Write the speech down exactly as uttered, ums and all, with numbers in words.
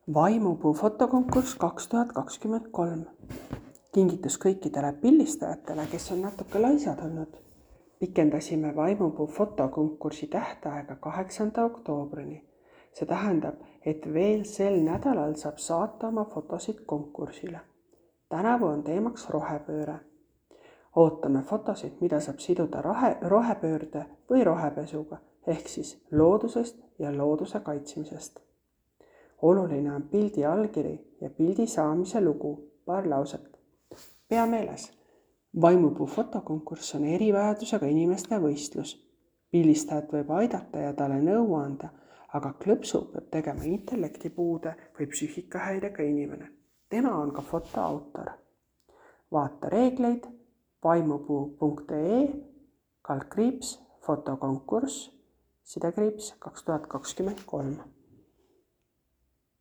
Vaimupuu fotokonkurss kaks tuhat kakskümmend kolm. Kingitus kõikidele pildistajatele, kes on natuke laisad olnud. Pikendasime Vaimupuu fotokonkursi tähtaega kaheksanda oktoobrini. See tähendab, et veel sel nädalal saab saata oma fotosid konkursile. Tänavu on teemaks rohepööre. Ootame fotosid, mida saab siduda rohe, rohepöörde või rohepesuga, ehk siis loodusest ja looduse kaitsmisest. Oluline on pildi allkiri ja pildi saamise lugu, paar lauset. Pea meeles, Vaimupuu fotokonkurss on erivajadusega inimeste võistlus. Pildistajat võib aidata ja talle nõu anda, aga klõpsu peab tegema intellektipuude või psüühikahäirega inimene. Tema on ka foto autor. Vaata reegleid vaimupuu punkt ee kaldkriips fotokonkurss sidekriips kaks tuhat kakskümmend kolm.